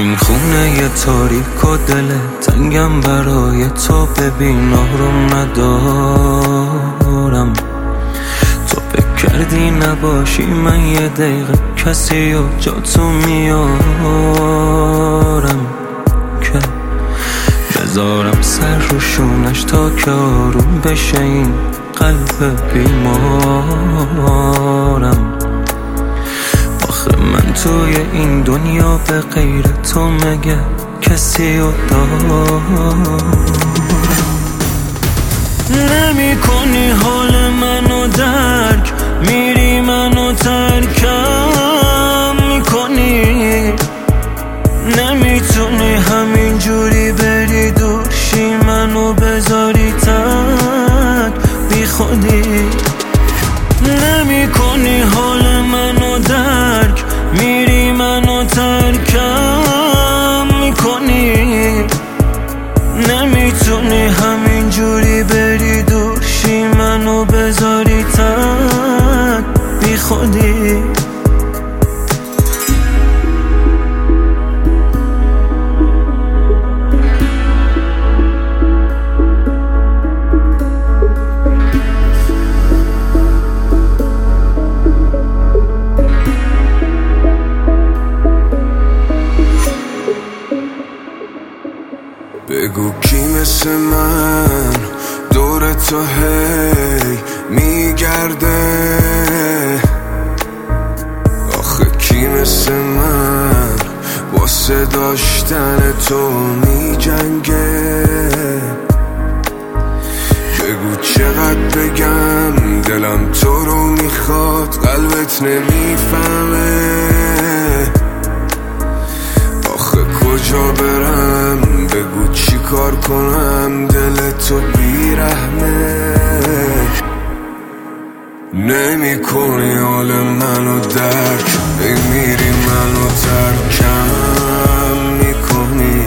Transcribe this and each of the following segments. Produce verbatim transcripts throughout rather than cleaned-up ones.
این خونه یه تاریک و دل تنگم برای تو، ببین آروم ندارم. تو فکر کردی نباشی من یه دقیقه کسی و جا تو میارم که بذارم سر رو شونش تا که آروم بشه این قلب بیمارم. آخه من توی این دنیا به غیر تو مگه کسی رو دارم؟ نمی کنی حال منو درک، میری منو ترکم میکنی. نمیتونی همین جوری بری دور شی منو بذاری تک بی خودی. نمی کنی حال منو درک، میری منو ترکم میکنی. نمیتونی همین جوری بری دور شی منو بذاری تک بی خودی. بگو کی مثل من دور تو هی میگرده؟ آخه کی مثل من واسه داشتن تو میجنگه؟ بگو چقدر بگم دلم تو رو میخواد قلبت نمیفهمه. آخه کجا برم بگو چی کار کنم دل تو بیرحمه. نمی کنی حال منو درک، ای میری منو ترکم میکنی.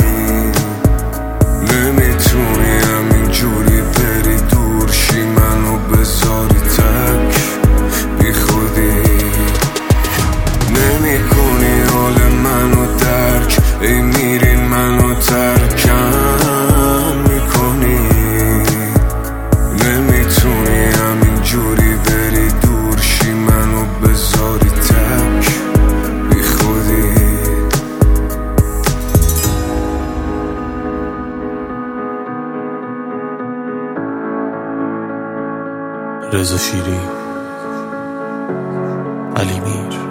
نمیتونی همین جوری بری دور شی منو بذاری تک بی خودی. نمی کنی حال منو درک، ای میری منو ترکم میکنی. نمیتونی همین جوری بری دور شی منو بذاری تک بی خودی. رضا شیری، علی میر.